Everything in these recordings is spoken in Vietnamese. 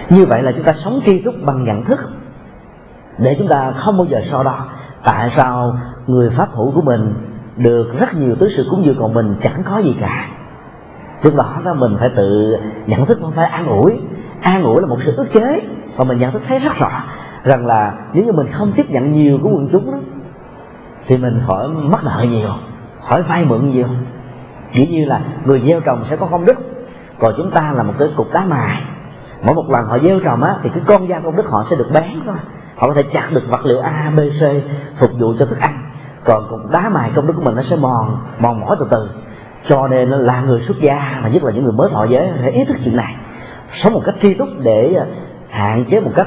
Như vậy là chúng ta sống tri túc bằng nhận thức, để chúng ta không bao giờ so đo tại sao người pháp hữu của mình được rất nhiều tứ sự cúng dường còn mình chẳng có gì cả. Lúc đó mình phải tự nhận thức, không phải an ủi. An ủi là một sự ức chế, và mình nhận thức thấy rất rõ rằng là nếu như mình không tiếp nhận nhiều của quần chúng đó, thì mình khỏi mắc nợ nhiều, khỏi vay mượn nhiều. Dĩ nhiên là người gieo trồng sẽ có công đức, còn chúng ta là một cái cục đá mài. Mỗi một lần họ gieo trồng á, thì cái con dao công đức họ sẽ được bán thôi. Họ có thể chặt được vật liệu A, B, C phục vụ cho thức ăn. Còn cục đá mài công đức của mình nó sẽ mòn mỏi từ từ. Cho nên là người xuất gia, mà nhất là những người mới thọ giới, phải ý thức chuyện này, sống một cách tri túc để hạn chế một cách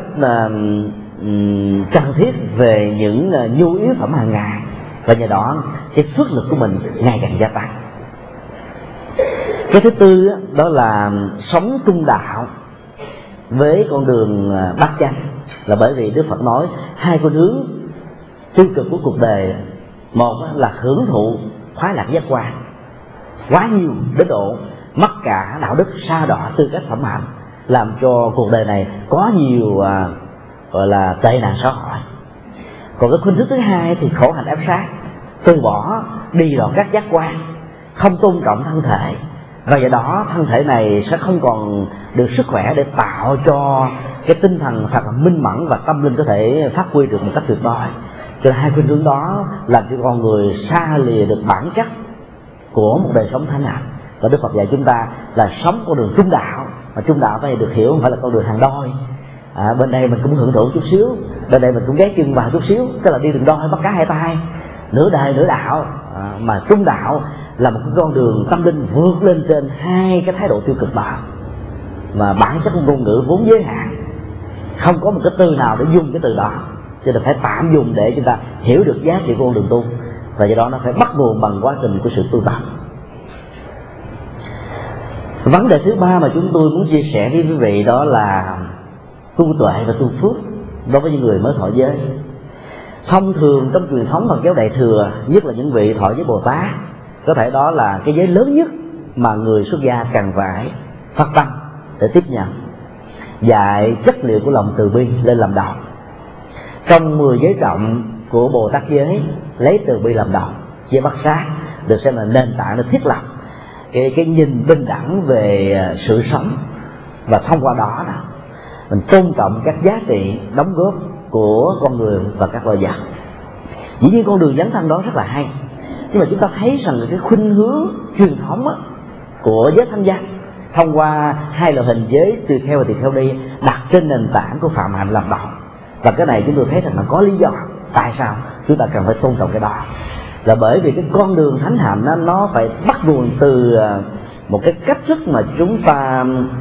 cần thiết về những nhu yếu phẩm hàng ngày, và nhờ đó cái phước lực của mình ngày càng gia tăng. Cái thứ tư đó là sống trung đạo với con đường bát chánh, là bởi vì Đức Phật nói hai con hướng tiêu cực của cuộc đời. Một là hưởng thụ khoái lạc giác quan quá nhiều đến độ mất cả đạo đức, sa đọa tư cách phẩm hạnh, làm cho cuộc đời này có nhiều gọi là tệ nạn xã hội. Còn cái khuynh thức thứ hai thì khổ hạnh ép sát, từ bỏ đi vào các giác quan, không tôn trọng thân thể, và do đó thân thể này sẽ không còn được sức khỏe để tạo cho cái tinh thần thật là minh mẫn và tâm linh có thể phát huy được một cách tuyệt đối. Cho nên hai khuynh hướng đó làm cho con người xa lìa được bản chất của một đời sống thánh hạnh. Và Đức Phật dạy chúng ta là sống con đường trung đạo, mà trung đạo phải được hiểu không phải là con đường hàng đôi. Bên đây mình cũng hưởng thụ chút xíu, bên đây mình cũng ghé chân vào chút xíu, tức là đi đường đôi bắt cá hai tay, nửa đời nửa đạo. Mà trung đạo là một cái con đường tâm linh vượt lên trên hai cái thái độ tiêu cực đó, mà bản chất của ngôn ngữ vốn giới hạn, không có một cái từ nào để dùng cái từ đó, cho nên phải tạm dùng để chúng ta hiểu được giá trị của con đường tu, và do đó nó phải bắt nguồn bằng quá trình của sự tu tập. Vấn đề thứ ba mà chúng tôi muốn chia sẻ với quý vị đó là tu tuệ và tu phước đối với những người mới thọ giới. Thông thường trong truyền thống Phật giáo Đại thừa, nhất là những vị thọ giới Bồ Tát, có thể đó là cái giới lớn nhất mà người xuất gia cần phải phát tâm để tiếp nhận, dạy chất liệu của lòng từ bi lên làm đầu. Trong 10 giới trọng của Bồ Tát giới, lấy từ bi làm đầu, giới bát sát được xem là nền tảng để thiết lập cái nhìn bình đẳng về sự sống, và thông qua đó mình tôn trọng các giá trị đóng góp của con người và các loài vật. Dĩ nhiên con đường dấn thân đó rất là hay, nhưng mà chúng ta thấy rằng cái khuynh hướng truyền thống của giới thanh văn thông qua hai loại hình giới tùy theo và tùy theo đi đặt trên nền tảng của phạm hạnh làm đầu. Và cái này chúng tôi thấy rằng là có lý do tại sao chúng ta cần phải tôn trọng cái đó, là bởi vì cái con đường thánh hạnh nó phải bắt nguồn từ một cái cách thức mà chúng ta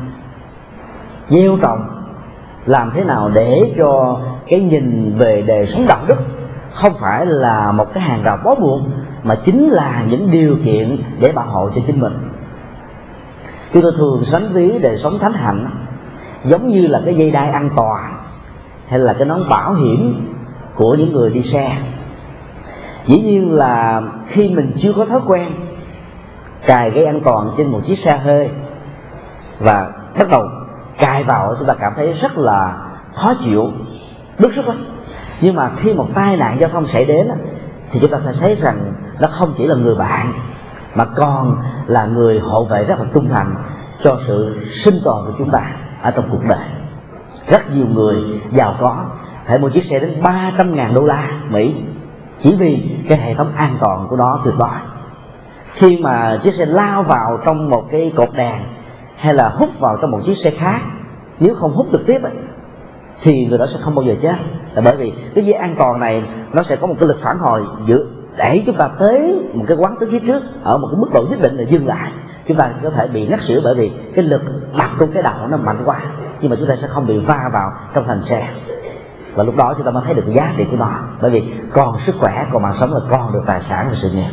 gieo trồng, làm thế nào để cho cái nhìn về đời sống đạo đức không phải là một cái hàng rào bó buộc, mà chính là những điều kiện để bảo hộ cho chính mình. Chúng tôi thường sánh ví đời sống thánh hạnh giống như là cái dây đai an toàn hay là cái nón bảo hiểm của những người đi xe. Dĩ nhiên là khi mình chưa có thói quen cài dây an toàn trên một chiếc xe hơi và bắt đầu cài vào, chúng ta cảm thấy rất là khó chịu, bức xúc lắm. Nhưng mà khi một tai nạn giao thông xảy đến thì chúng ta sẽ thấy rằng nó không chỉ là người bạn, mà còn là người hộ vệ rất là trung thành cho sự sinh tồn của chúng ta ở trong cuộc đời. Rất nhiều người giàu có phải mua chiếc xe đến 300.000 đô la Mỹ chỉ vì cái hệ thống an toàn của nó tuyệt đối. Khi mà chiếc xe lao vào trong một cái cột đèn hay là hút vào trong một chiếc xe khác, nếu không hút trực tiếp thì người đó sẽ không bao giờ chết, là bởi vì cái dây an toàn này nó sẽ có một cái lực phản hồi để chúng ta tới một cái quán tới phía trước ở một cái mức độ nhất định là dừng lại. Chúng ta có thể bị ngất xỉu bởi vì cái lực đập trong cái đầu nó mạnh quá, nhưng mà chúng ta sẽ không bị va vào trong thành xe. Và lúc đó chúng ta mới thấy được cái giá trị của nó, bởi vì còn sức khỏe, còn mạng sống là còn được tài sản và sự nghiệp.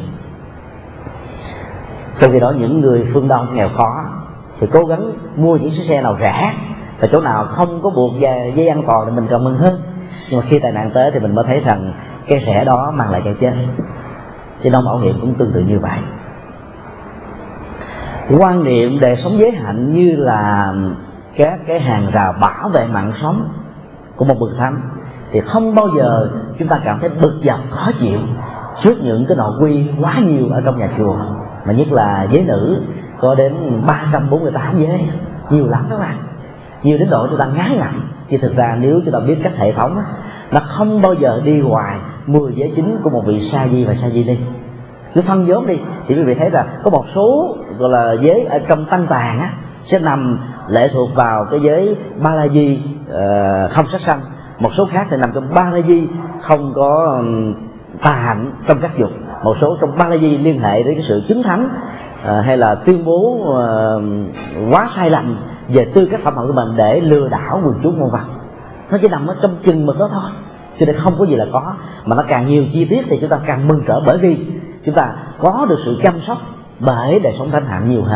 Trong khi đó những người phương Đông nghèo khó thì cố gắng mua những chiếc xe nào rẻ, và chỗ nào không có buộc dây an toàn thì mình còn mừng hơn. Nhưng mà khi tai nạn tới thì mình mới thấy rằng cái rẻ đó mang lại cái chết. Chứ nón bảo hiểm cũng tương tự như vậy. Quan niệm đời sống giới hạnh như là các cái hàng rào bảo vệ mạng sống của một bậc thánh, thì không bao giờ chúng ta cảm thấy bực dọc khó chịu trước những cái nội quy quá nhiều ở trong nhà chùa, mà nhất là giới nữ có đến 348 giới, nhiều lắm các bạn, nhiều đến độ chúng ta ngán ngẩm. Chứ thực ra nếu chúng ta biết cách hệ thống đó, nó không bao giờ đi ngoài 10 giới chính của một vị sa di và sa di ni. Cứ phân vốn đi thì quý vị thấy là có một số gọi là giới ở trong tăng tàng á sẽ nằm lệ thuộc vào cái giới ba la di không sát sanh, một số khác thì nằm trong ba la di không có tà hạnh trong các dục, một số trong ba la di liên hệ đến cái sự chứng thánh hay là tuyên bố quá sai lầm về tư cách phẩm hạnh của mình để lừa đảo quần chúng vân vân. Nó chỉ nằm ở trong chừng mực đó thôi, cho nên không có gì là có, mà nó càng nhiều chi tiết thì chúng ta càng mừng rỡ, bởi vì chúng ta có được sự chăm sóc bởi đời sống thánh hạnh nhiều hơn.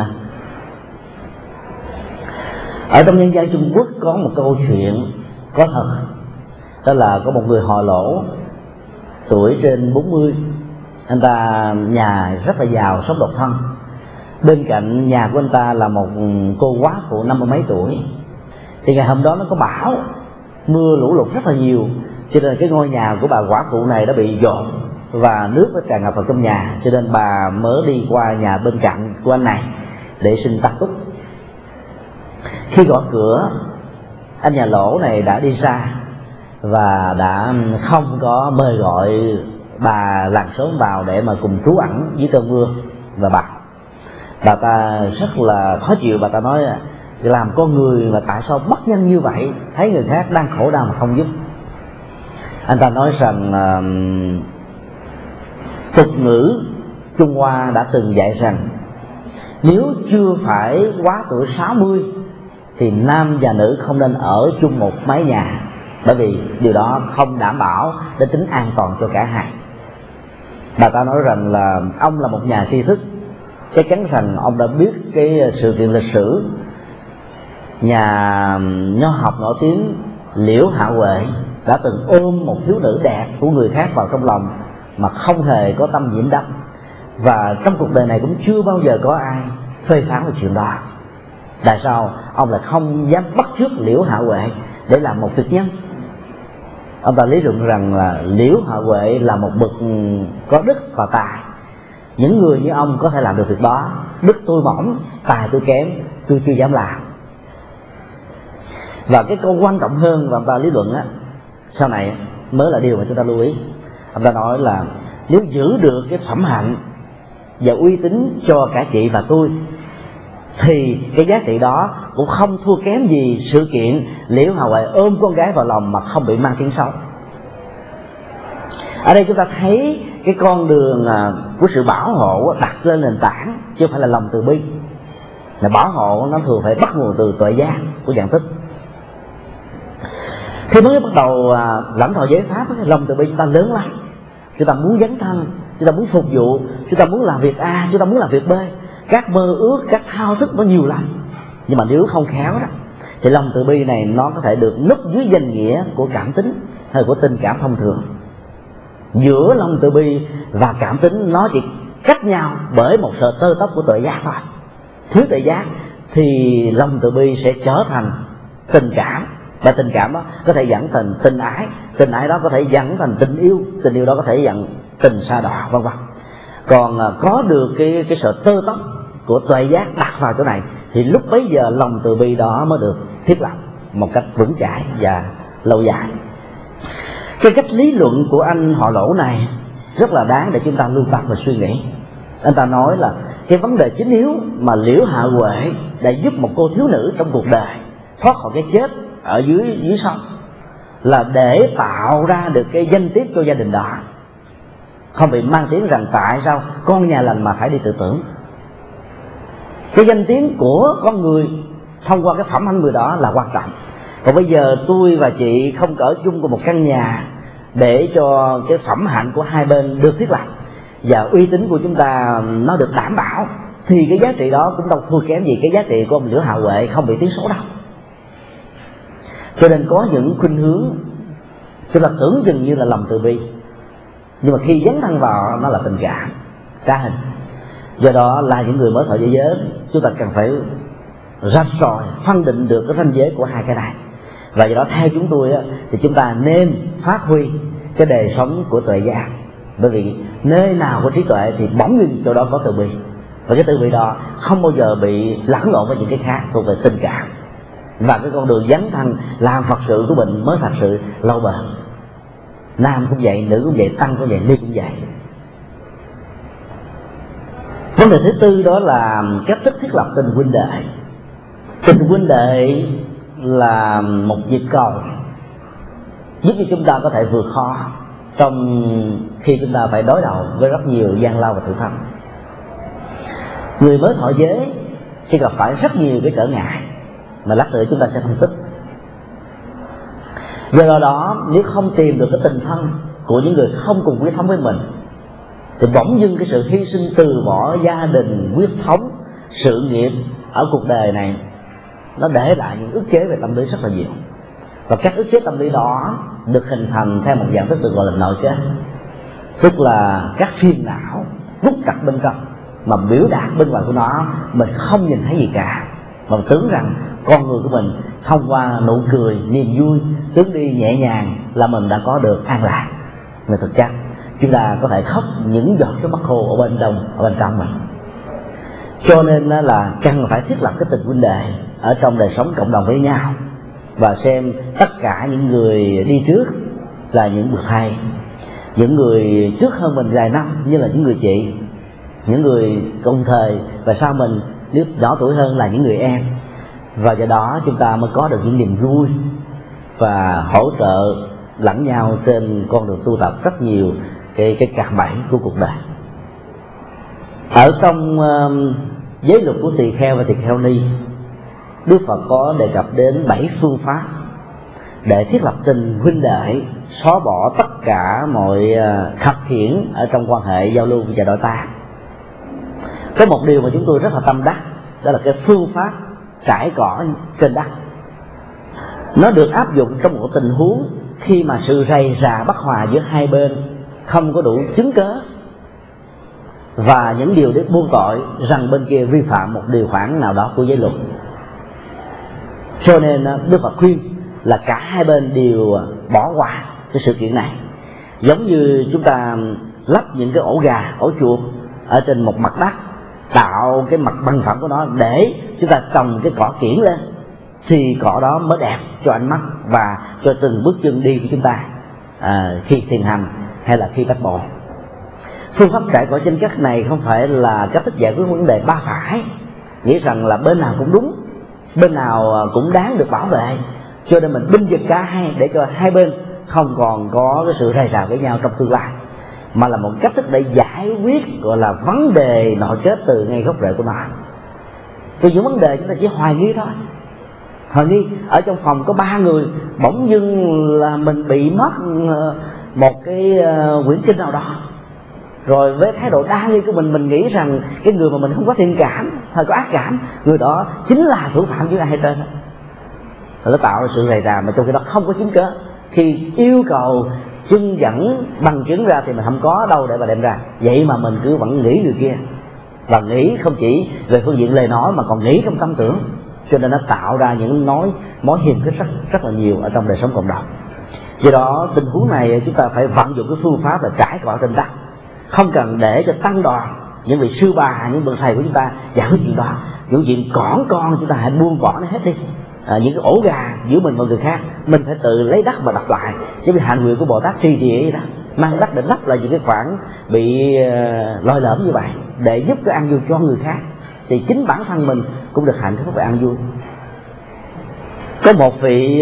Ở trong nhân gian Trung Quốc có một câu chuyện có thật, đó là có một người họ Lỗ tuổi trên 40, anh ta nhà rất là giàu, sống độc thân. Bên cạnh nhà của anh ta là một cô quá phụ 50 mấy tuổi. Thì ngày hôm đó nó có bão, mưa lũ lụt rất là nhiều, cho nên cái ngôi nhà của bà quả phụ này đã bị dọn và nước nó tràn ngập vào trong nhà, cho nên bà mới đi qua nhà bên cạnh của anh này để xin ta túc. Khi gõ cửa, anh nhà Lỗ này đã đi xa và đã không có mời gọi bà làng xóm vào để mà cùng trú ẩn dưới cơn mưa và bão. Bà ta rất là khó chịu, bà ta nói làm con người mà tại sao bất nhân như vậy, thấy người khác đang khổ đau mà không giúp. Anh ta nói rằng tục ngữ Trung Hoa đã từng dạy rằng nếu chưa phải quá tuổi 60 thì nam và nữ không nên ở chung một mái nhà, bởi vì điều đó không đảm bảo đến tính an toàn cho cả hai. Bà ta nói rằng là ông là một nhà tri thức, chắc chắn rằng ông đã biết cái sự kiện lịch sử nhà nho học nổi tiếng Liễu Hạ Huệ đã từng ôm một thiếu nữ đẹp của người khác vào trong lòng mà không hề có tâm nhiễm đắm, và trong cuộc đời này cũng chưa bao giờ có ai phê phán về chuyện đó. Tại sao ông lại không dám bắt chước Liễu Hạ Huệ để làm một việc nhân? Ông ta lý luận rằng là Liễu Hạ Huệ là một bậc có đức và tài, những người như ông có thể làm được việc đó, đức tôi mỏng, tài tôi kém, tôi chưa dám làm. Và cái câu quan trọng hơn mà ông ta lý luận á, sau này mới là điều mà chúng ta lưu ý. Ông ta nói là nếu giữ được cái phẩm hạnh và uy tín cho cả chị và tôi thì cái giá trị đó cũng không thua kém gì sự kiện Liễu Hạ Huệ ôm con gái vào lòng mà không bị mang tiếng xấu. Ở đây chúng ta thấy cái con đường của sự bảo hộ đặt lên nền tảng chứ không phải là lòng từ bi. Là bảo hộ nó thường phải bắt nguồn từ tuệ giác của dạng tích. Khi mới bắt đầu lãnh thọ giới pháp, cái lòng từ bi chúng ta lớn lắm. Chúng ta muốn dấn thân, chúng ta muốn phục vụ, chúng ta muốn làm việc A, chúng ta muốn làm việc B. Các mơ ước, các thao thức nó nhiều lắm. Nhưng mà nếu không khéo đó thì lòng từ bi này nó có thể được núp dưới danh nghĩa của cảm tính hay của tình cảm thông thường. Giữa lòng từ bi và cảm tính nó chỉ cách nhau bởi một sợi tơ tóc của tuệ giác thôi. Thiếu tuệ giác thì lòng từ bi sẽ trở thành tình cảm, và tình cảm đó có thể dẫn thành tình ái đó có thể dẫn thành tình yêu đó có thể dẫn tình sa đọa vân vân. Còn có được cái sợi tơ tóc của tuệ giác đặt vào chỗ này thì lúc bấy giờ lòng từ bi đó mới được thiết lập một cách vững chãi và lâu dài. Cái cách lý luận của anh họ Lỗ này rất là đáng để chúng ta lưu tâm và suy nghĩ. Anh ta nói là cái vấn đề chính yếu mà Liễu Hạ Huệ đã giúp một cô thiếu nữ trong cuộc đời thoát khỏi cái chết ở dưới sông là để tạo ra được cái danh tiếp cho gia đình đó, không bị mang tiếng rằng tại sao con nhà lành mà phải đi tự tử. Cái danh tiếng của con người thông qua cái phẩm hạnh người đó là quan trọng. Còn bây giờ tôi và chị không ở chung cùng một căn nhà để cho cái phẩm hạnh của hai bên được thiết lập và uy tín của chúng ta nó được đảm bảo, thì cái giá trị đó cũng đâu thua kém gì cái giá trị của ông Liễu Hạ Huệ không bị tiếng xấu đâu. Cho nên có những khuynh hướng chúng ta tưởng chừng như là lòng từ bi, nhưng mà khi dấn thân vào nó là tình cảm trá hình. Do đó là những người mới thọ giới, chúng ta cần phải rạch ròi phân định được cái ranh giới của hai cái này. Và do đó theo chúng tôi thì chúng ta nên phát huy cái đời sống của tuệ giác, bởi vì nơi nào có trí tuệ thì bỗng nhiên chỗ đó có từ bi, và cái từ bi đó không bao giờ bị lẫn lộn với những cái khác thuộc về tình cảm. Và cái con đường dấn thân làm Phật sự của mình mới thật sự lâu bền. Nam cũng vậy, nữ cũng vậy, tăng cũng vậy, ni cũng vậy. Vấn đề thứ tư đó là cách thức thiết lập tình huynh đệ. Tình huynh đệ là một nhịp cầu giúp cho chúng ta có thể vượt khó trong khi chúng ta phải đối đầu với rất nhiều gian lao và thử thách. Người mới thọ giới sẽ gặp phải rất nhiều cái trở ngại mà lát nữa chúng ta sẽ phân tích. Do đó nếu không tìm được cái tình thân của những người không cùng huyết thống với mình thì bỗng dưng cái sự hy sinh từ bỏ gia đình, huyết thống, sự nghiệp ở cuộc đời này nó để lại những ức chế về tâm lý rất là nhiều. Và các ức chế tâm lý đó được hình thành theo một dạng thức được gọi là nội kết, tức là các phiền não rút chặt bên trong mà biểu đạt bên ngoài của nó mình không nhìn thấy gì cả, mà tưởng rằng con người của mình thông qua nụ cười, niềm vui, hướng đi nhẹ nhàng là mình đã có được an lạc. Mà thực chất chúng ta có thể khóc những giọt nước mắt khô ở bên trong mình. Cho nên là cần phải thiết lập cái tình huynh đệ ở trong đời sống cộng đồng với nhau, và xem tất cả những người đi trước là những bậc thầy, những người trước hơn mình vài năm như là những người chị, những người cùng thời, và sau mình nếu nhỏ tuổi hơn là những người em. Và do đó chúng ta mới có được những niềm vui và hỗ trợ lẫn nhau trên con đường tu tập rất nhiều cái cạm bẫy của cuộc đời. Ở trong giới luật của tỳ kheo và tỳ kheo ni, Đức Phật có đề cập đến 7 phương pháp để thiết lập tình huynh đệ, xóa bỏ tất cả mọi khập khiễng ở trong quan hệ giao lưu và đối tác. Có một điều mà chúng tôi rất là tâm đắc, đó là cái phương pháp trải cỏ trên đất. Nó được áp dụng trong một tình huống khi mà sự rầy rà bất hòa giữa hai bên không có đủ chứng cớ và những điều để buông tội rằng bên kia vi phạm một điều khoản nào đó của giới luật. Cho nên Đức Phật khuyên là cả hai bên đều bỏ qua cái sự kiện này. Giống như chúng ta lắp những cái ổ gà, ổ chuột ở trên một mặt đất, tạo cái mặt bằng phẳng của nó để chúng ta trồng cái cỏ kiển lên, thì cỏ đó mới đẹp cho ánh mắt và cho từng bước chân đi của chúng ta khi thiền hành hay là khi bắt bộ. Phương pháp trải cỏ trên đất này không phải là cách thức giải quyết vấn đề ba phải, nghĩ rằng là bên nào cũng đúng, bên nào cũng đáng được bảo vệ, cho nên mình binh vực cả hai để cho hai bên không còn có cái sự rầy rà với nhau trong tương lai, mà là một cách thức để giải quyết gọi là vấn đề nội kết từ ngay gốc rễ của nó. Vì những vấn đề chúng ta chỉ hoài nghi thôi. Hoài nghi ở trong phòng có 3 người, bỗng dưng là mình bị mất một cái quyển kinh nào đó, rồi với thái độ đa nghi của mình nghĩ rằng cái người mà mình không có thiện cảm hay có ác cảm, người đó chính là thủ phạm dưới hai trên. Nó tạo ra sự rầy rà mà trong khi đó không có chứng cớ. Khi yêu cầu chứng dẫn bằng chứng ra thì mình không có đâu để mà đem ra, vậy mà mình cứ vẫn nghĩ người kia, và nghĩ không chỉ về phương diện lời nói mà còn nghĩ trong tâm tưởng, cho nên nó tạo ra những mối hiềm khích rất là nhiều ở trong đời sống cộng đồng. Do đó tình huống này chúng ta phải vận dụng cái phương pháp là trải cỏ trên đất, không cần để cho tăng đoàn những vị sư bà, những bậc thầy của chúng ta giải quyết chuyện đó. Những chuyện cỏn con chúng ta hãy buông bỏ nó hết đi. Những cái ổ gà giữa mình và người khác mình phải tự lấy đất mà đặt lại, chứ vì hạnh nguyện của Bồ Tát trì trì đó, mang đất để lấp lại những cái khoảng bị lôi lõm như vậy để giúp cái an vui cho người khác, thì chính bản thân mình cũng được hạnh phúc và an vui. Có một vị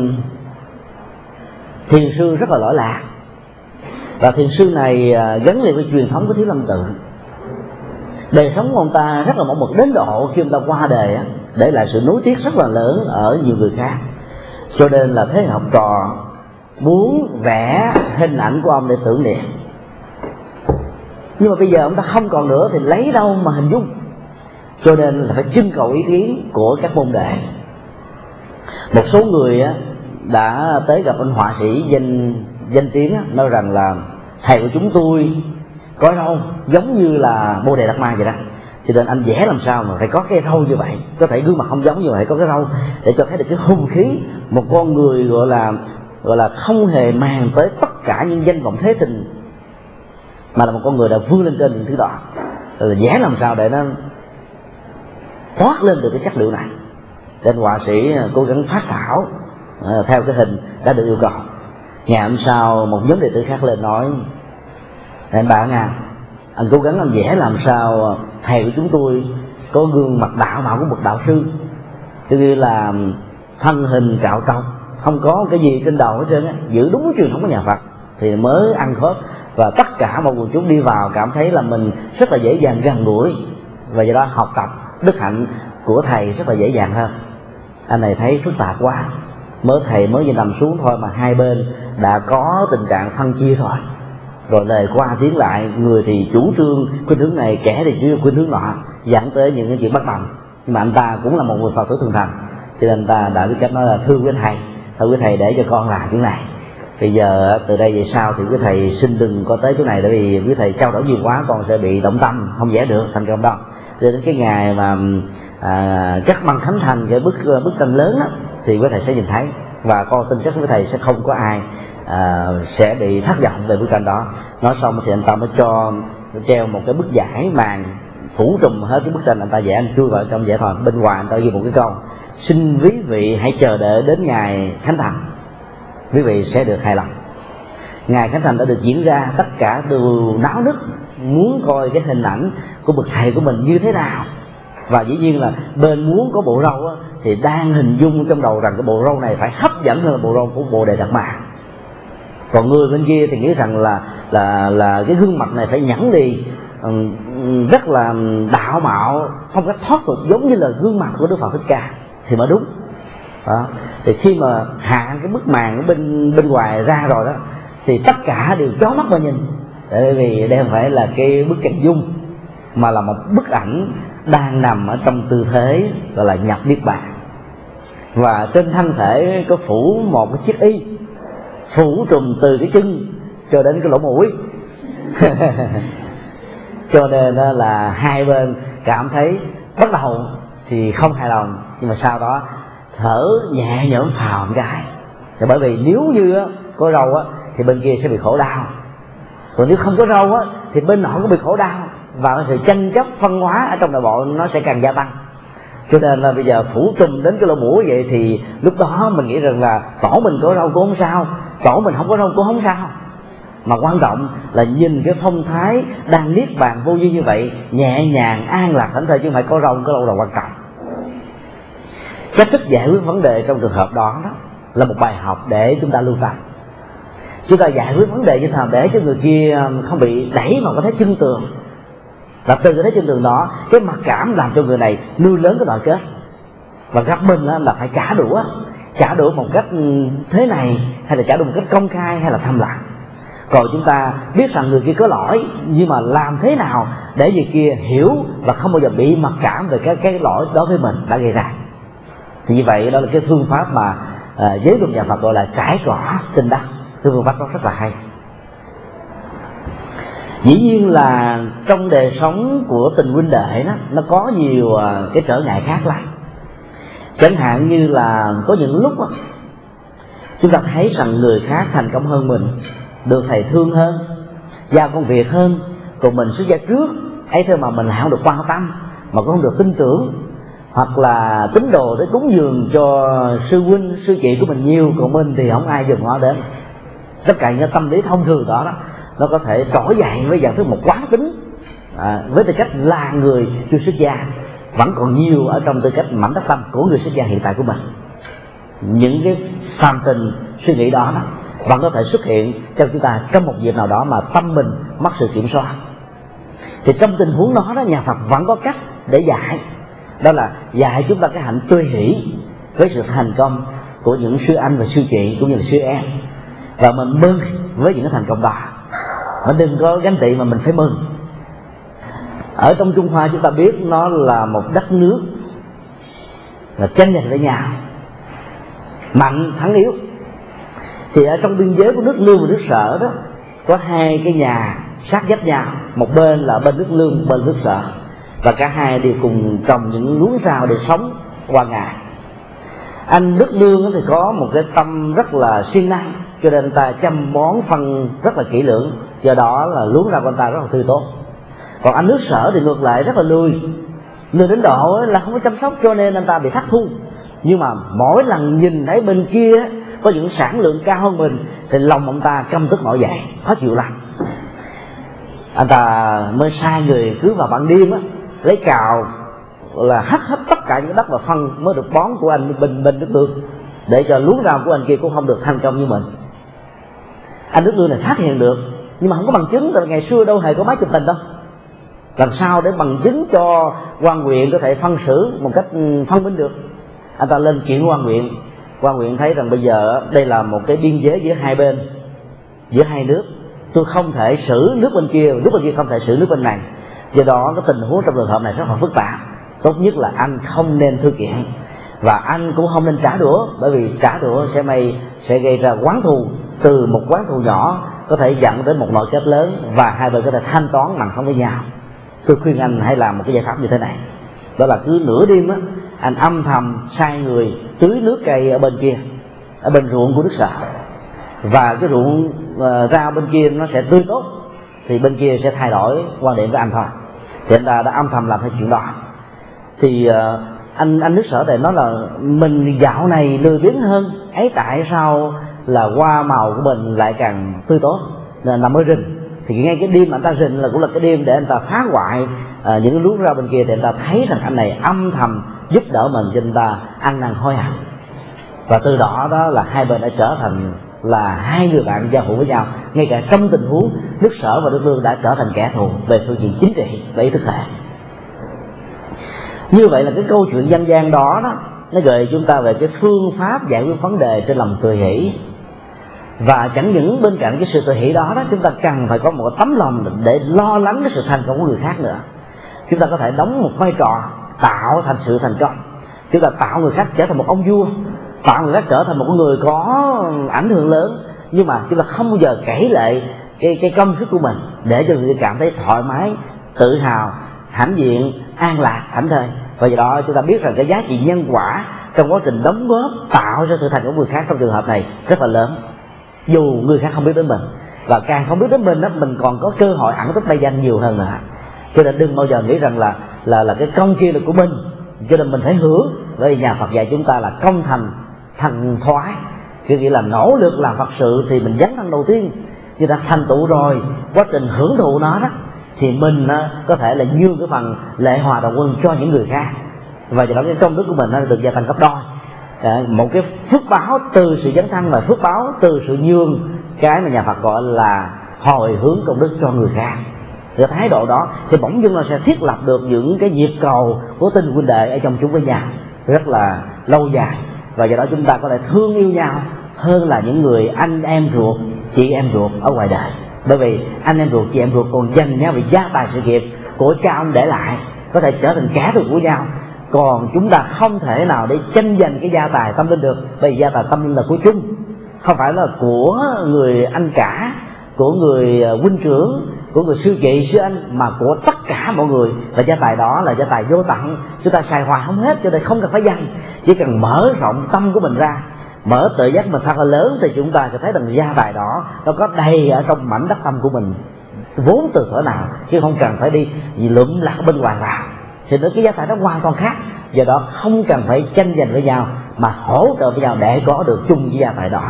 thiền sư rất là lỗi lạc, và thiền sư này gắn liền với truyền thống của Thiếu Lâm Tự. Đời sống của ông ta rất là mẫu mực đến độ khi ông ta qua đời để lại sự nối tiếc rất là lớn ở nhiều người khác, cho nên là thế hệ học trò muốn vẽ hình ảnh của ông để tưởng niệm. Nhưng mà bây giờ ông ta không còn nữa thì lấy đâu mà hình dung, cho nên là phải trưng cầu ý kiến của các môn đệ. Một số người đã tới gặp anh họa sĩ danh tiếng nói rằng là thầy của chúng tôi có đâu giống như là Bồ Đề Đạt Ma vậy đó, Cho nên anh vẽ làm sao mà phải có cái râu như vậy, có thể gương mặt không giống như vậy, có cái râu để cho thấy được cái hung khí. Một con người gọi là không hề màng tới tất cả những danh vọng thế tình, mà là một con người đã vươn lên trên những thứ đó. Rồi vẽ làm sao để nó thoát lên được cái chất liệu này. Nên họa sĩ cố gắng phát thảo theo cái hình đã được yêu cầu. Ngày hôm sau một nhóm đệ tử khác lên nói: "Anh bạn à, anh cố gắng anh vẽ làm sao thầy của chúng tôi có gương mặt đạo mạo của một đạo sư, tức là thân hình cạo trâu, không có cái gì trên đầu hết trơn á, giữ đúng truyền thống của nhà Phật thì mới ăn khớp, và tất cả mọi quần chúng đi vào cảm thấy là mình rất là dễ dàng gần gũi, và do đó học tập đức hạnh của thầy rất là dễ dàng hơn." Anh này thấy phức tạp quá, thầy mới vừa nằm xuống thôi mà hai bên đã có tình trạng phân chia rồi. Rồi lời qua tiếng lại, người thì chủ trương khuynh hướng này, kẻ thì chủ trương khuynh hướng nọ, dẫn tới những cái chuyện bất đồng. Nhưng mà anh ta cũng là một người Phật tử thường thành, cho nên anh ta đã biết cách nói là: "Thưa quý thầy để cho con làm chuyện này. Bây giờ từ đây về sau thì quý thầy xin đừng có tới chỗ này, bởi vì quý thầy trao đổi nhiều quá con sẽ bị động tâm, không vẽ được thành công đâu." Cho đến cái ngày mà cắt băng khánh thành cái bức tranh lớn đó, thì quý thầy sẽ nhìn thấy, và con tin chắc quý thầy sẽ không có ai sẽ bị thất vọng về bức tranh đó. Nói xong thì anh ta mới cho treo một cái bức vải màn phủ trùm hết cái bức tranh anh ta vẽ, anh chui vào trong vẽ thôi. Bên ngoài anh ta ghi một cái câu: "Xin quý vị hãy chờ đợi đến ngày khánh thành, quý vị sẽ được hài lòng." Ngày khánh thành đã được diễn ra, tất cả đều náo nức muốn coi cái hình ảnh của bậc thầy của mình như thế nào. Và dĩ nhiên là bên muốn có bộ râu thì đang hình dung trong đầu rằng cái bộ râu này phải hấp dẫn hơn là bộ râu của Bồ Đề Đạt Ma. Còn người bên kia thì nghĩ rằng là cái gương mặt này phải nhẵn lì, rất là đạo mạo, không có thoát tục, giống như là gương mặt của Đức Phật Thích Ca thì mới đúng đó. Thì khi mà hạ cái bức màn ở bên ngoài ra rồi đó, thì tất cả đều chó mắt mà nhìn, bởi vì đây không phải là cái bức chân dung, mà là một bức ảnh đang nằm ở trong tư thế gọi là nhập niết bàn. Và trên thân thể có phủ một cái chiếc y, phủ trùm từ cái chân cho đến cái lỗ mũi. Cho nên là hai bên cảm thấy bắt đầu thì không hài lòng, nhưng mà sau đó thở nhẹ nhõm phào một cái. Bởi vì nếu như có râu thì bên kia sẽ bị khổ đau, còn nếu không có râu thì bên nọ cũng bị khổ đau, và sự tranh chấp phân hóa ở trong nội bộ nó sẽ càng gia tăng. Cho nên là bây giờ phủ trùm đến cái lỗ mũi vậy thì lúc đó mình nghĩ rằng là tổ mình có râu cũng không sao, tổ mình không có râu cũng không sao, mà quan trọng là nhìn cái phong thái đang niết bàn vô vi như vậy, nhẹ nhàng an lạc thảnh thơi, chứ không phải có râu có lâu là quan trọng. Cách thức giải quyết vấn đề trong trường hợp đó là một bài học để chúng ta lưu tâm. Chúng ta giải quyết vấn đề như thế nào để cho người kia không bị đẩy vào cái thế chân tường, và từ cái thế chân tường đó cái mặc cảm làm cho người này nuôi lớn cái đoàn kết, và gặp mình là phải trả đũa một cách thế này, hay là trả đũa một cách công khai, hay là thầm lặng. Còn chúng ta biết rằng người kia có lỗi, nhưng mà làm thế nào để người kia hiểu và không bao giờ bị mặc cảm về cái lỗi đó với mình đã gây ra. Thì như vậy đó là cái phương pháp mà giới luật nhà Phật gọi là trải cỏ tinh đắc. Cái phương pháp đó rất là hay. Dĩ nhiên là trong đời sống của tình huynh đệ đó, nó có nhiều cái trở ngại khác lắm. Chẳng hạn như là có những lúc chúng ta thấy rằng người khác thành công hơn mình, được thầy thương hơn, giao công việc hơn, còn mình xuất gia trước ấy thôi mà mình không được quan tâm, mà cũng không được tin tưởng, hoặc là tín đồ để cúng dường cho sư huynh sư chị của mình nhiều, còn mình thì không ai dừng họ đến. Tất cả những tâm lý thông thường đó nó có thể trỗi dậy với dạng thức một quán tính, với tư cách là người chưa xuất gia, vẫn còn nhiều ở trong tư cách mảnh đất tâm của người xuất gia hiện tại của mình. Những cái phàm tình suy nghĩ đó vẫn có thể xuất hiện trong chúng ta trong một dịp nào đó mà tâm mình mất sự kiểm soát. Thì trong tình huống đó nhà Phật vẫn có cách để dạy, đó là dạy chúng ta cái hạnh tươi hỷ với sự thành công của những sư anh và sư chị cũng như là sư em, và mình mừng với những cái thành công đó. Mình đừng có ganh tị mà mình phải mừng. Ở trong Trung Hoa chúng ta biết nó là một đất nước là tranh giành với nhau, mạnh thắng yếu. Thì ở trong biên giới của nước Lương và nước Sở đó có hai cái nhà sát vách nhau, một bên là bên nước Lương, một bên nước Sở. và cả hai đều cùng trồng những luống rau để sống qua ngày. Anh Đức Lương thì có một cái tâm rất là siêng năng, cho nên anh ta chăm bón phân rất là kỹ lưỡng, do đó là luống rau của anh ta rất là tươi tốt. Còn anh Nước Sở thì ngược lại rất là lười đến độ là không có chăm sóc, cho nên anh ta bị thất thu. Nhưng mà mỗi lần nhìn thấy bên kia có những sản lượng cao hơn mình thì lòng ông ta căm tức nổi dậy, khó chịu lắm. Anh ta mới sai người cứ vào ban đêm á, lấy cào là hắt hết tất cả những đất và phân mới được bón của anh bên Đức Lương, để cho luống rau của anh kia cũng không được thành công như mình. Anh Đức Lương này phát hiện được, nhưng mà không có bằng chứng, tại ngày xưa đâu hề có máy chụp hình đâu. Làm sao để bằng chứng cho quan huyện có thể phân xử một cách phân minh được? Anh ta lên kiện quan huyện thấy rằng bây giờ đây là một cái biên giới giữa hai bên, giữa hai nước, tôi không thể xử nước bên kia không thể xử nước bên này, do đó cái tình huống trong trường hợp này rất là phức tạp. Tốt nhất là anh không nên thư kiện, và anh cũng không nên trả đũa, bởi vì trả đũa sẽ gây ra oán thù, từ một oán thù nhỏ có thể dẫn đến một nội kết lớn, và hai bên có thể thanh toán bằng không với nhau. Tôi khuyên anh hãy làm một cái giải pháp như thế này, đó là cứ nửa đêm á, anh âm thầm sai người tưới nước cây ở bên kia, ở bên ruộng của Đức Sở, và cái ruộng rau bên kia nó sẽ tươi tốt, thì bên kia sẽ thay đổi quan điểm với anh thôi. Thì anh ta đã âm thầm làm theo chuyện đó. Thì anh Nước Sở này nói là mình dạo này lười biếng hơn ấy, tại sao là hoa màu của mình lại càng tươi tốt, nên nằm mới rình. Thì ngay cái đêm mà anh ta rình là cũng là cái đêm để anh ta phá hoại những cái luống rau bên kia, thì anh ta thấy rằng anh này âm thầm giúp đỡ mình, cho anh ta ăn năn hối hận. Và từ đó là hai bên đã trở thành là hai người bạn giao hữu với nhau. Ngay cả trong tình huống Nước Sở và Đức Lương đã trở thành kẻ thù về phương diện chính trị và ý thức hệ. Như vậy là cái câu chuyện dân gian đó nó gợi chúng ta về cái phương pháp giải quyết vấn đề trên lòng tùy hỷ. Và chẳng những bên cạnh cái sự tùy hỷ đó, chúng ta cần phải có một tấm lòng để lo lắng cái sự thành công của người khác nữa. Chúng ta có thể đóng một vai trò tạo thành sự thành công. Chúng ta tạo người khác trở thành một ông vua, tạo người khác trở thành một người có ảnh hưởng lớn, nhưng mà chúng ta không bao giờ kể lại cái công sức của mình để cho người cảm thấy thoải mái, tự hào, hãnh diện, an lạc, thảnh thơi. Và do đó chúng ta biết rằng cái giá trị nhân quả trong quá trình đóng góp tạo ra sự thành công của người khác trong trường hợp này rất là lớn, dù người khác không biết đến mình. Và càng không biết đến mình đó, mình còn có cơ hội ẩn tích bay danh nhiều hơn nữa. Cho nên đừng bao giờ nghĩ rằng là cái công kia là của mình, cho nên mình phải hưởng. Bởi vì nhà Phật dạy chúng ta là công thành thành thoái, nghĩa là nỗ lực làm Phật sự thì mình dấn thân đầu tiên. Như đã thành tựu rồi, quá trình hưởng thụ nó đó thì mình có thể là nhường cái phần lệ hòa đồng quân cho những người khác, và do đó cái công đức của mình nó được gia tăng gấp đôi. Một cái phước báo từ sự dấn thân và phước báo từ sự nhường, cái mà nhà Phật gọi là hồi hướng công đức cho người khác. Cái thái độ đó thì bỗng dưng nó sẽ thiết lập được những cái nhịp cầu của tình huynh đệ ở trong chúng với nhau rất là lâu dài, và do đó chúng ta có thể thương yêu nhau hơn là những người anh em ruột, chị em ruột ở ngoài đời. Bởi vì anh em ruột, chị em ruột còn dành nhau vì gia tài sự nghiệp của cha ông để lại, có thể trở thành kẻ thù của nhau. Còn chúng ta không thể nào để tranh giành cái gia tài tâm linh được, bởi vì gia tài tâm linh là của chung, không phải là của người anh cả, của người huynh trưởng, của người sư chị, sư anh, mà của tất cả mọi người. Và gia tài đó là gia tài vô tận, chúng ta xài hoài không hết, cho nên không cần phải dành, chỉ cần mở rộng tâm của mình ra, mở tự giác mình thật là lớn, thì chúng ta sẽ thấy rằng gia tài đó nó có đầy ở trong mảnh đất tâm của mình vốn từ thuở nào, chứ không cần phải đi lượm lặt bên ngoài vào. Thì cái gia tài đó hoàn toàn khác, do đó không cần phải tranh giành với nhau mà hỗ trợ với nhau để có được chung với gia tài đó.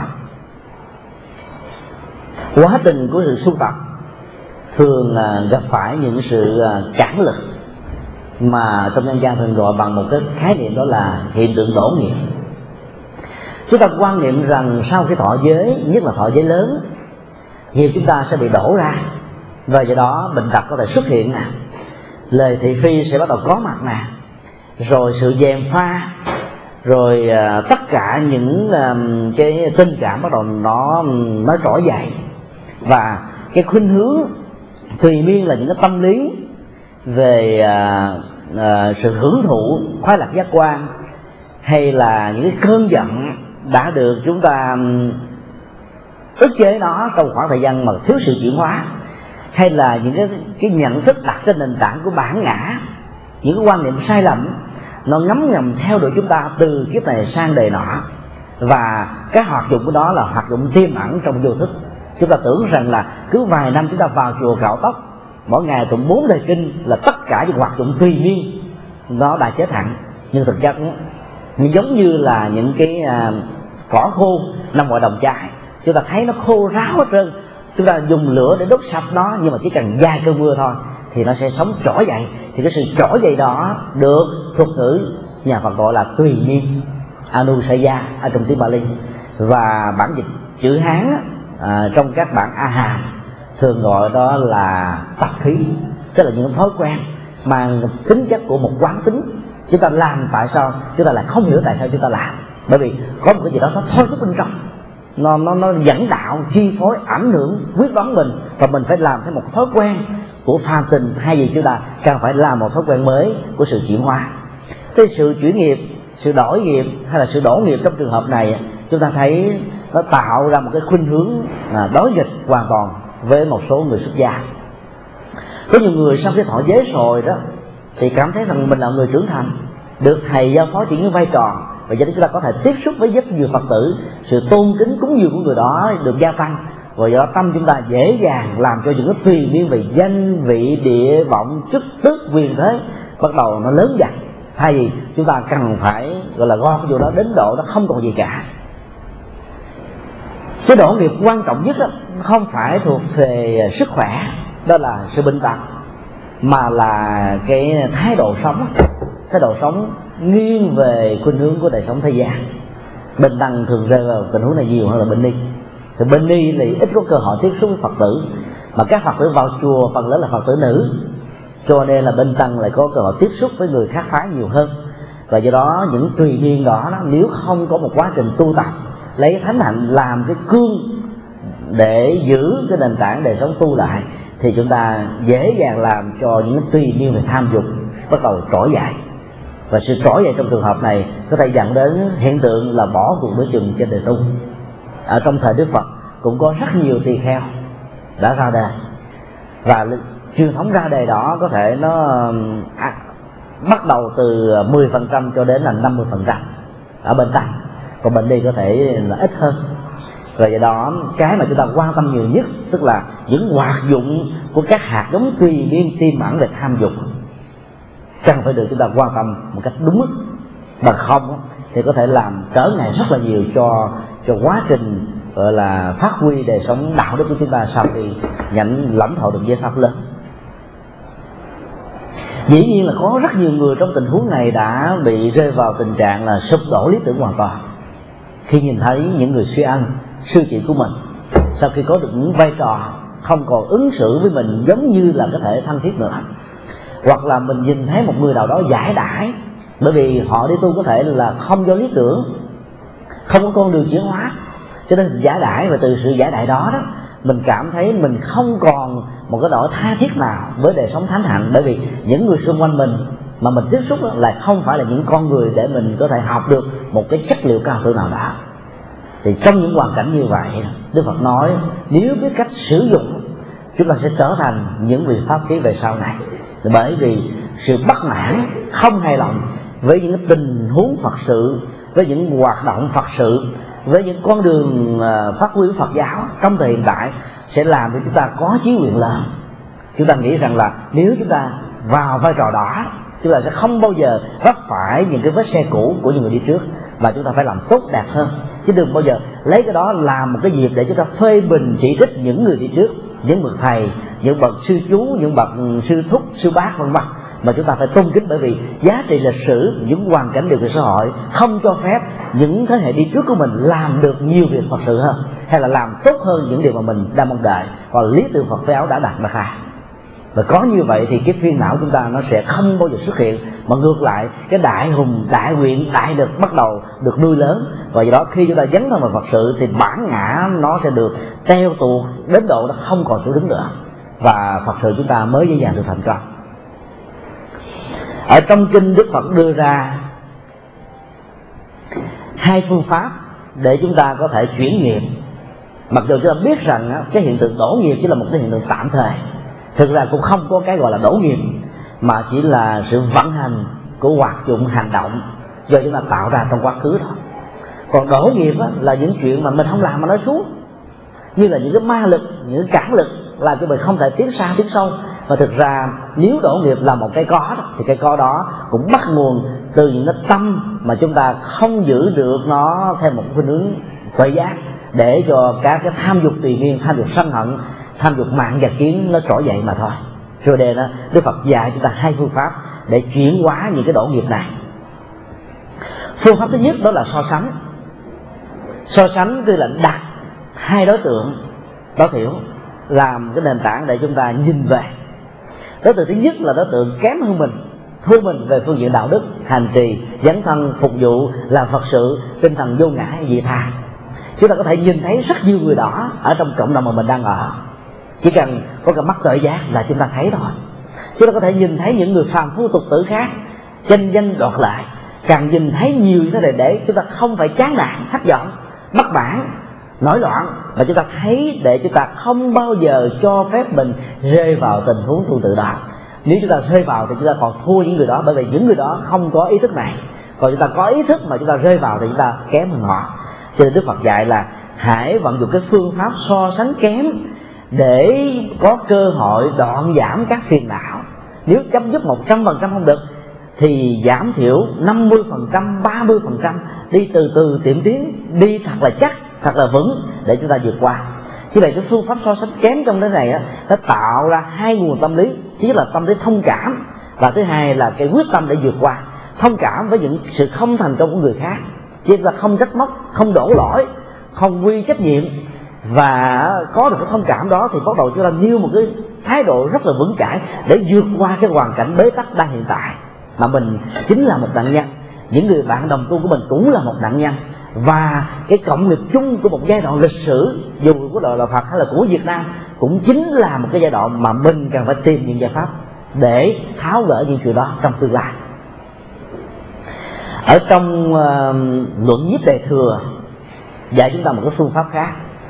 Quá trình của sự sưu tập thường gặp phải những sự cản lực mà trong dân gian thường gọi bằng một cái khái niệm, đó là hiện tượng đổ nghiệp. Chúng ta quan niệm rằng sau khi thọ giới, nhất là thọ giới lớn, nhiều chúng ta sẽ bị đổ ra, và do đó bệnh tật có thể xuất hiện nè, lời thị phi sẽ bắt đầu có mặt nè, rồi sự gièm pha, rồi tất cả những cái tình cảm bắt đầu nó trỗi dậy. Và cái khuynh hướng tùy miên là những cái tâm lý về sự hưởng thụ khoái lạc giác quan, hay là những cái cơn giận đã được chúng ta ức chế nó trong khoảng thời gian mà thiếu sự chuyển hóa, hay là những cái nhận thức đặt trên nền tảng của bản ngã những cái quan niệm sai lầm nó ngấm ngầm theo đuổi chúng ta từ kiếp này sang đời nọ, và cái hoạt dụng của đó là hoạt dụng tiềm ẩn trong vô thức. Chúng ta tưởng rằng là cứ vài năm chúng ta vào chùa cạo tóc, mỗi ngày tụng 4 lời kinh là tất cả những hoạt dụng tùy miên nó đã chết hẳn. Nhưng thực chất giống như là những cái cỏ khô nằm ngoài đồng chai, chúng ta thấy nó khô ráo hết trơn, chúng ta dùng lửa để đốt sạch nó, nhưng mà chỉ cần vài cơn mưa thôi thì nó sẽ sống trỗi dậy. Thì cái sự trỗi dậy đó được thuật ngữ nhà Phật gọi là tùy miên, anusaya ở trong tiếng Bali, và bản dịch chữ Hán trong các bản A Hàm thường gọi đó là tập khí, tức là những thói quen mang tính chất của một quán tính. Chúng ta làm tại sao chúng ta lại không hiểu tại sao chúng ta làm, bởi vì có một cái gì đó nó thôi thúc bên trong, nó dẫn đạo, chi phối, ảnh hưởng, quyết đoán mình, và mình phải làm theo một thói quen của phàm tình, hay gì chúng ta càng phải làm một thói quen mới của sự chuyển hóa. Cái sự chuyển nghiệp, sự đổi nghiệp hay là sự đổ nghiệp trong trường hợp này, chúng ta thấy nó tạo ra một cái khuynh hướng đối nghịch hoàn toàn với một số người xuất gia. Có nhiều người sau khi thọ giới rồi đó thì cảm thấy rằng mình là người trưởng thành, được thầy giao phó những vai trò, và do đó chúng ta có thể tiếp xúc với rất nhiều Phật tử, sự tôn kính cúng dường của người đó được gia tăng, và do đó tâm chúng ta dễ dàng làm cho những cái tùy miên về danh vị, địa vọng, chức tước, quyền thế bắt đầu nó lớn dần, thay vì chúng ta cần phải gọi là gom cái vụ đó đến độ nó không còn gì cả. Cái đổ nghiệp quan trọng nhất đó, không phải thuộc về sức khỏe, đó là sự bệnh tật, mà là cái thái độ sống. Thái độ sống nghiêng về khuynh hướng của đời sống thế gian. Bệnh tăng thường rơi vào tình huống này nhiều hơn là bệnh ni. Thì bệnh ni thì ít có cơ hội tiếp xúc với Phật tử, mà các Phật tử vào chùa phần lớn là Phật tử nữ, cho nên là bên tăng lại có cơ hội tiếp xúc với người khác phái nhiều hơn. Và do đó những tùy miên đó, nếu không có một quá trình tu tập, lấy thánh hạnh làm cái cương để giữ cái nền tảng đời sống tu lại, thì chúng ta dễ dàng làm cho những tùy miên về tham dục bắt đầu trỗi dậy. Và sự trỗi dậy trong trường hợp này có thể dẫn đến hiện tượng là bỏ cuộc đối chừng trên đời tu. Ở trong thời Đức Phật cũng có rất nhiều tỳ kheo đã ra đời, và truyền thống ra đời đó có thể nó bắt đầu từ 10% cho đến là 50% ở bên tăng, còn bệnh đi có thể là ít hơn. Và do đó cái mà chúng ta quan tâm nhiều nhất tức là những hoạt dụng của các hạt giống tùy miên tiềm ẩn về tham dục cần phải được chúng ta quan tâm một cách đúng mức, bằng không thì có thể làm trở ngại rất là nhiều cho quá trình gọi là phát huy đời sống đạo đức của chúng ta sau khi lãnh thọ được giới pháp lớn. Dĩ nhiên là có rất nhiều người trong tình huống này đã bị rơi vào tình trạng là sụp đổ lý tưởng hoàn toàn khi nhìn thấy những người suy ăn, sư chị của mình sau khi có được những vai trò không còn ứng xử với mình giống như là có thể thân thiết nữa, hoặc là mình nhìn thấy một người nào đó giải đãi, bởi vì họ đi tu có thể là không do lý tưởng, không có con đường chuyển hóa, cho nên giải đãi, và từ sự giải đãi đó mình cảm thấy mình không còn một cái độ tha thiết nào với đời sống thánh hạnh, bởi vì những người xung quanh mình mà mình tiếp xúc lại không phải là những con người để mình có thể học được một cái chất liệu cao thượng nào đó. Thì trong những hoàn cảnh như vậy, Đức Phật nói nếu biết cách sử dụng, chúng ta sẽ trở thành những vị pháp khí về sau này. Bởi vì sự bất mãn, không hài lòng với những tình huống Phật sự, với những hoạt động Phật sự, với những con đường phát huy Phật giáo trong thời hiện tại sẽ làm cho chúng ta có chí nguyện lớn. Chúng ta nghĩ rằng là nếu chúng ta vào vai trò đó, chúng ta sẽ không bao giờ vấp phải những cái vết xe cũ của những người đi trước, và chúng ta phải làm tốt đẹp hơn, chứ đừng bao giờ lấy cái đó làm một cái dịp để chúng ta phê bình chỉ trích những người đi trước, những bậc thầy, những bậc sư chú, những bậc sư thúc, sư bác vân vân, mà chúng ta phải tôn kính, bởi vì giá trị lịch sử, những hoàn cảnh điều kiện xã hội không cho phép những thế hệ đi trước của mình làm được nhiều việc Phật sự hơn, hay là làm tốt hơn những điều mà mình đang mong đợi, hoặc lý tưởng Phật giáo đã đặt ra. Và có như vậy thì cái phiền não chúng ta nó sẽ không bao giờ xuất hiện, mà ngược lại cái đại hùng, đại nguyện, đại lực bắt đầu được nuôi lớn. Và do đó khi chúng ta dấn thân vào Phật sự thì bản ngã nó sẽ được treo tuột đến độ nó không còn chỗ đứng nữa, và Phật sự chúng ta mới dễ dàng được thành công. Ở trong kinh Đức Phật đưa ra hai phương pháp để chúng ta có thể chuyển nghiệp. Mặc dù chúng ta biết rằng cái hiện tượng đổ nghiệp chỉ là một cái hiện tượng tạm thời, thực ra cũng không có cái gọi là đổ nghiệp, mà chỉ là sự vận hành của hoạt dụng hành động do chúng ta tạo ra trong quá khứ thôi. Còn đổ nghiệp là những chuyện mà mình không làm mà nó xuống, như là những cái ma lực, những cái cản lực làm cho mình không thể tiến xa tiến sâu. Và thực ra nếu đổ nghiệp là một cái có thì cái có đó cũng bắt nguồn từ những cái tâm mà chúng ta không giữ được nó theo một khuynh hướng tuệ giác, để cho các cái tham dục tùy miên, tham dục sân hận, tham dục mạng và kiến nó trỗi dậy mà thôi. Rồi đây đó, Đức Phật dạy chúng ta hai phương pháp để chuyển hóa những cái đổ nghiệp này. Phương pháp thứ nhất đó là so sánh. So sánh tức là đặt hai đối tượng tối thiểu làm cái nền tảng để chúng ta nhìn về. Đối tượng thứ nhất là đối tượng kém hơn mình, thua mình về phương diện đạo đức, hành trì, dấn thân, phục vụ, làm Phật sự, tinh thần vô ngã, vị tha. Chúng ta có thể nhìn thấy rất nhiều người đỏ ở trong cộng đồng mà mình đang ở. Chỉ cần có cái mắt tuệ giác là chúng ta thấy thôi. Chúng ta có thể nhìn thấy những người phàm phu tục tử khác tranh danh đoạt lại. Càng nhìn thấy nhiều như thế này để chúng ta không phải chán nản, thất vọng, bất mãn, nổi loạn, mà chúng ta thấy để chúng ta không bao giờ cho phép mình rơi vào tình huống tương tự đó. Nếu chúng ta rơi vào thì chúng ta còn thua những người đó, bởi vì những người đó không có ý thức này. Còn chúng ta có ý thức mà chúng ta rơi vào thì chúng ta kém hơn họ. Cho nên Đức Phật dạy là hãy vận dụng cái phương pháp so sánh kém để có cơ hội đoạn giảm các phiền não. Nếu chấm dứt 100% không được thì giảm thiểu 50%, 30%, đi từ từ tiệm tiến, đi thật là chắc, thật là vững để chúng ta vượt qua. Như vậy cái phương pháp so sánh kém trong cái này nó tạo ra hai nguồn tâm lý. Thứ nhất là tâm lý thông cảm, và thứ hai là cái quyết tâm để vượt qua. Thông cảm với những sự không thành công của người khác, chứ là không trách móc, không đổ lỗi, không quy trách nhiệm. Và có được cái thông cảm đó thì bắt đầu chúng ta nêu một cái thái độ rất là vững chãi để vượt qua cái hoàn cảnh bế tắc đang hiện tại, mà mình chính là một nạn nhân, những người bạn đồng tu của mình cũng là một nạn nhân. Và cái cộng nghiệp chung của một giai đoạn lịch sử, dù của đạo là Phật hay là của Việt Nam, cũng chính là một cái giai đoạn mà mình cần phải tìm những giải pháp để tháo gỡ những chuyện đó trong tương lai. Ở trong luận Nhiếp Đề Thừa dạy chúng ta một cái phương pháp khác.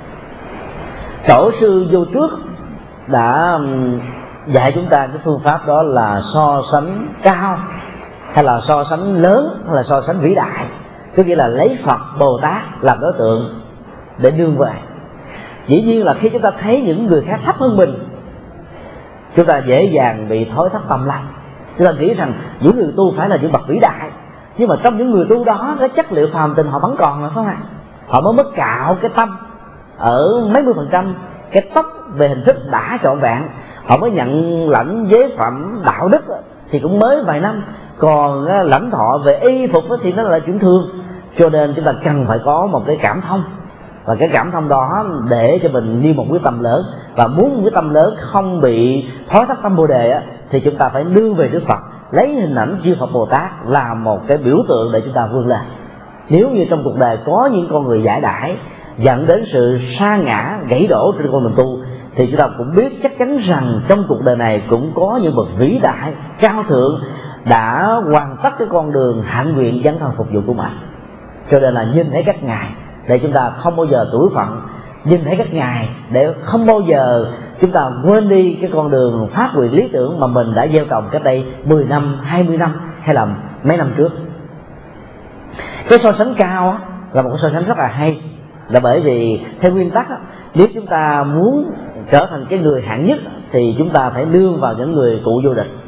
Tổ sư vô trước đã dạy chúng ta cái phương pháp đó là so sánh cao, hay là so sánh lớn, hay là so sánh vĩ đại. Có nghĩa là lấy Phật, Bồ Tát làm đối tượng để nương về. Dĩ nhiên là khi chúng ta thấy những người khác thấp hơn mình, chúng ta dễ dàng bị thối thất tâm lắm. Chúng ta nghĩ rằng những người tu phải là những bậc vĩ đại, nhưng mà trong những người tu đó cái chất liệu phàm tình họ vẫn còn, phải không ạ? Họ mới mất cạo cái tâm ở mấy mươi %, cái tóc về hình thức đã trọn vẹn. Họ mới nhận lãnh giới phẩm đạo đức thì cũng mới vài năm, còn lãnh thọ về y phục thì nó là chuyện thường. Cho nên chúng ta cần phải có một cái cảm thông, và cái cảm thông đó để cho mình nêu một quyết tâm lớn. Và muốn một quyết tâm lớn không bị thói thất tâm Bồ Đề thì chúng ta phải nương về Đức Phật, lấy hình ảnh chư Phật Bồ Tát là một cái biểu tượng để chúng ta vươn lên. Nếu như trong cuộc đời có những con người giải đãi dẫn đến sự sa ngã, gãy đổ trên con đường tu, thì chúng ta cũng biết chắc chắn rằng trong cuộc đời này cũng có những bậc vĩ đại, cao thượng đã hoàn tất cái con đường hạnh nguyện dấn thân phục vụ của mình. Cho nên là nhìn thấy các ngài để chúng ta không bao giờ tủi phận, nhìn thấy các ngài để không bao giờ chúng ta quên đi cái con đường phát huy lý tưởng mà mình đã gieo trồng cách đây 10 năm, 20 năm hay là mấy năm trước. Cái so sánh cao là một cái so sánh rất là hay, là bởi vì theo nguyên tắc nếu chúng ta muốn trở thành cái người hạng nhất thì chúng ta phải nương vào những người cụ vô địch,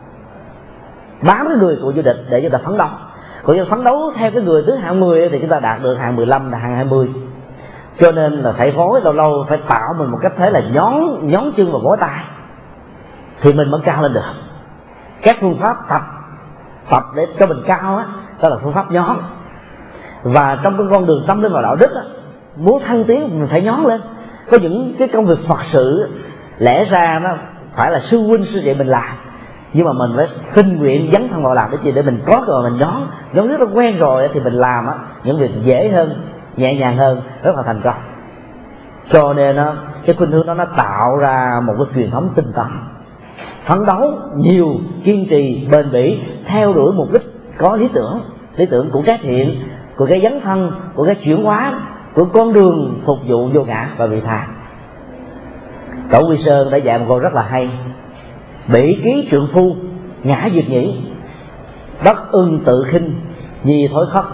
bám cái người cụ vô địch để chúng ta phấn đấu. Còn nếu phấn đấu theo cái người thứ hạng 10 thì chúng ta đạt được hạng 15 là hạng 20. Cho nên là phải phối lâu lâu phải tạo mình một cách thế là nhón chân và vỗ tay thì mình mới cao lên được. Các phương pháp tập để cho mình cao đó là phương pháp nhón. Và trong cái con đường tâm linh và đạo đức muốn thăng tiến mình phải nhón lên. Có những cái công việc Phật sự lẽ ra nó phải là sư huynh sư vậy mình làm, nhưng mà mình phải tình nguyện dấn thân vào làm cái gì để mình có rồi mình nhón rất là quen rồi thì mình làm những việc dễ hơn, nhẹ nhàng hơn, rất là thành công. Cho nên cái khuynh hướng đó nó tạo ra một cái truyền thống tinh tấn, phấn đấu nhiều, kiên trì, bền bỉ, theo đuổi mục đích, có lý tưởng của cái thiện, của cái dấn thân, của cái chuyển hóa, của con đường phục vụ vô ngã và vị tha. Tổ Quy Sơn đã dạy một câu rất là hay: bỉ ký trượng phu ngã diệt nhĩ, bất ưng tự khinh, nhi thối khóc.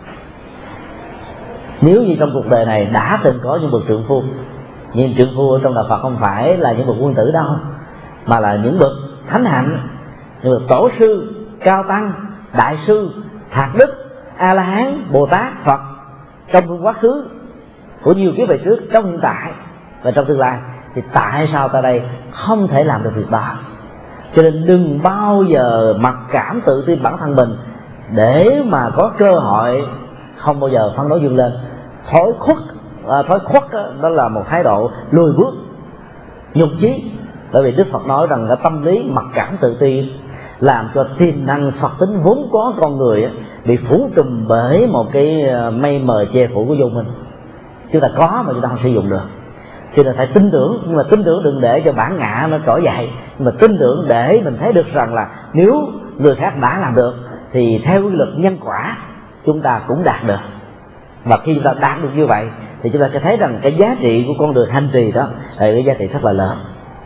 Nếu như trong cuộc đời này đã từng có những bậc trượng phu, nhưng trượng phu ở trong đạo Phật không phải là những bậc quân tử đâu, mà là những bậc thánh hạnh, những bậc tổ sư, cao tăng, đại sư, thạc đức, A La Hán, Bồ Tát, Phật trong quá khứ của nhiều kiếp về trước, trong hiện tại và trong tương lai, thì tại sao ta đây không thể làm được việc đó? Cho nên đừng bao giờ mặc cảm tự tin bản thân mình để mà có cơ hội, không bao giờ phấn đấu vươn lên. Thói khuất đó là một thái độ lùi bước, nhục chí. Bởi vì Đức Phật nói rằng cái tâm lý mặc cảm tự ti làm cho tiềm năng Phật tính vốn có con người bị phủ trùm bởi một cái mây mờ che phủ của vô minh. Chúng ta có mà chúng ta không sử dụng được. Cho nên phải tin tưởng, nhưng mà tin tưởng đừng để cho bản ngã nó trỗi dậy, nhưng mà tin tưởng để mình thấy được rằng là nếu người khác đã làm được thì theo quy luật nhân quả chúng ta cũng đạt được. Và khi chúng ta đạt được như vậy thì chúng ta sẽ thấy rằng cái giá trị của con đường hành trì đó là cái giá trị rất là lớn.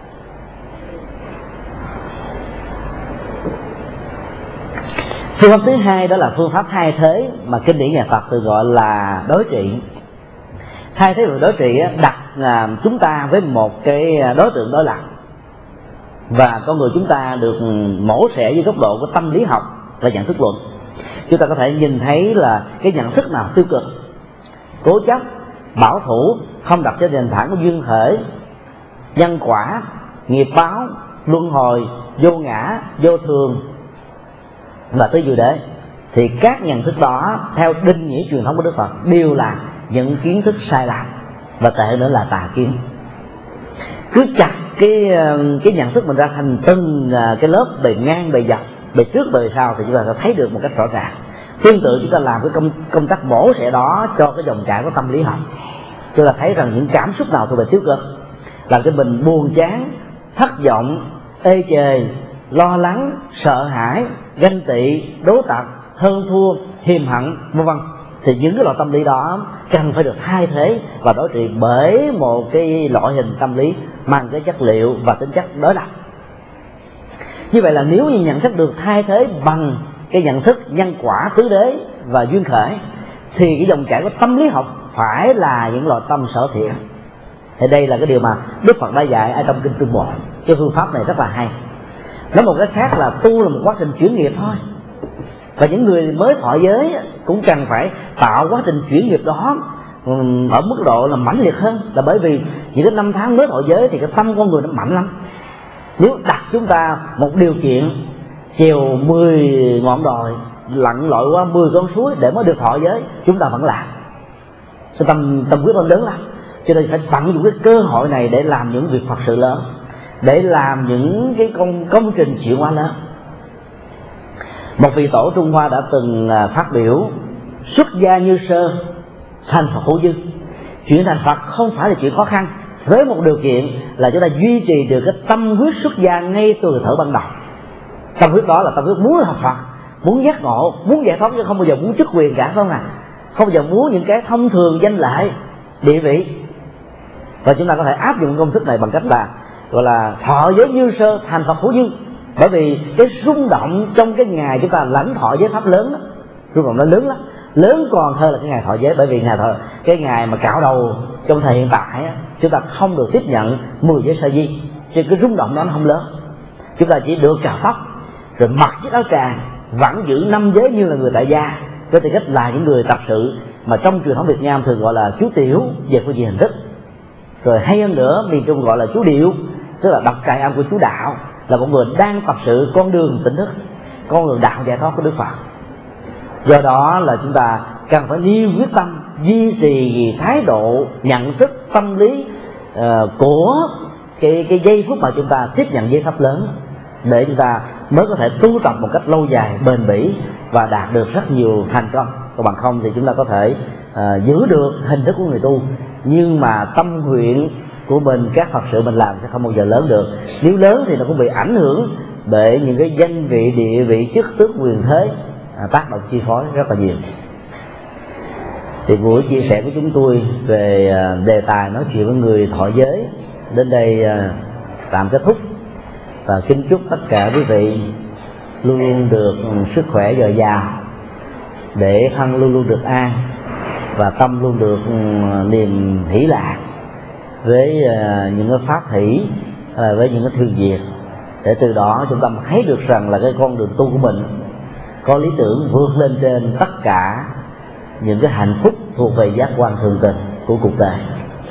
Phương pháp thứ hai đó là phương pháp thay thế mà kinh điển nhà Phật thường gọi là đối trị. Thay thế về đối trị đặt chúng ta với một cái đối tượng đối lập, và con người chúng ta được mổ xẻ dưới góc độ của tâm lý học và nhận thức luận. Chúng ta có thể nhìn thấy là cái nhận thức nào tiêu cực, cố chấp, bảo thủ, không đặt trên nền tảng của duyên khởi, nhân quả, nghiệp báo, luân hồi, vô ngã, vô thường và tứ diệu đế, thì các nhận thức đó theo định nghĩa truyền thống của Đức Phật đều là những kiến thức sai lầm, và tệ nữa là tà kiến. Cứ chặt cái nhận thức mình ra thành từng cái lớp bề ngang, bề dọc, bề trước, bề sau, thì chúng ta sẽ thấy được một cách rõ ràng. Tương tự chúng ta làm cái công tác bổ xẻ đó cho cái dòng chảy của tâm lý học, chúng ta thấy rằng những cảm xúc nào thuộc về tiêu cực làm cho mình buồn chán, thất vọng, ê chề, lo lắng, sợ hãi, ganh tị, đố tật, hơn thua, hiềm hận, vân vân, thì những cái loại tâm lý đó cần phải được thay thế và đối trị bởi một cái loại hình tâm lý mang cái chất liệu và tính chất đối lập. Như vậy là nếu như nhận thức được thay thế bằng cái nhận thức nhân quả, tứ đế và duyên khởi, thì cái dòng chảy của tâm lý học phải là những loại tâm sở thiện. Thì đây là cái điều mà Đức Phật đã dạy ở trong kinh Trung Bộ. Cái phương pháp này rất là hay. Nói một cái khác là tu là một quá trình chuyển nghiệp thôi, và những người mới thọ giới cũng cần phải tạo quá trình chuyển nghiệp đó ở mức độ là mãnh liệt hơn. Là bởi vì chỉ đến 5 tháng mới thọ giới thì cái tâm con người nó mạnh lắm. Nếu đặt chúng ta một điều kiện trèo 10 ngọn đồi, lặn lội qua 10 con suối để mới được thọ giới, chúng ta vẫn làm. Cái tâm quyết lớn lắm. Cho nên phải tận dụng cái cơ hội này để làm những việc Phật sự lớn, để làm những cái công trình chuyển hóa lớn. Một vị tổ Trung Hoa đã từng phát biểu: xuất gia như sơ, thành Phật hữu dư. Chuyển thành Phật không phải là chuyện khó khăn, với một điều kiện là chúng ta duy trì được cái tâm huyết xuất gia ngay từ thở ban đầu. Tâm huyết đó là tâm huyết muốn học Phật, muốn giác ngộ, muốn giải thoát, chứ không bao giờ muốn chức quyền cả, phải không ạ? Không bao giờ muốn những cái thông thường, danh lợi, địa vị. Và chúng ta có thể áp dụng công thức này bằng cách là gọi là thọ giới như sơ, thành Phật hữu dư. Bởi vì cái rung động trong cái ngày chúng ta lãnh thọ giới pháp lớn đó, rung động nó lớn lắm, lớn còn hơn là cái ngày thọ giới. Bởi vì cái ngày mà cạo đầu trong thời hiện tại á, chúng ta không được tiếp nhận 10 giới sa di, cho cái rung động đó nó không lớn. Chúng ta chỉ được cạo tóc rồi mặc chiếc áo tràng, vẫn giữ 5 giới như là người tại gia, với tư cách là những người tập sự mà trong truyền thống Việt Nam thường gọi là chú tiểu về phương diện hình thức. Rồi hay hơn nữa, miền Trung gọi là chú điệu, tức là đọc trại âm của chú đạo, là một người đang tập sự con đường tỉnh thức, con đường đạo giải thoát của Đức Phật. Do đó là chúng ta cần phải nêu quyết tâm duy trì thái độ nhận thức tâm lý của cái giây phút mà chúng ta tiếp nhận giới pháp lớn, để chúng ta mới có thể tu tập một cách lâu dài, bền bỉ và đạt được rất nhiều thành công. Còn bằng không thì chúng ta có thể giữ được hình thức của người tu, nhưng mà tâm nguyện của mình, các Phật sự mình làm sẽ không bao giờ lớn được. Nếu lớn thì nó cũng bị ảnh hưởng bởi những cái danh vị, địa vị, chức tước, quyền thế tác động chi phối rất là nhiều. Thì buổi chia sẻ của chúng tôi về đề tài nói chuyện với người thọ giới đến đây tạm kết thúc, và kính chúc tất cả quý vị luôn luôn được sức khỏe dồi dào, để thân luôn luôn được an và tâm luôn được niềm hỷ lạc với những cái pháp hỷ, với những cái thương việc, để từ đó chúng ta thấy được rằng là cái con đường tu của mình có lý tưởng vượt lên trên tất cả những cái hạnh phúc thuộc về giác quan thường tình của cuộc đời.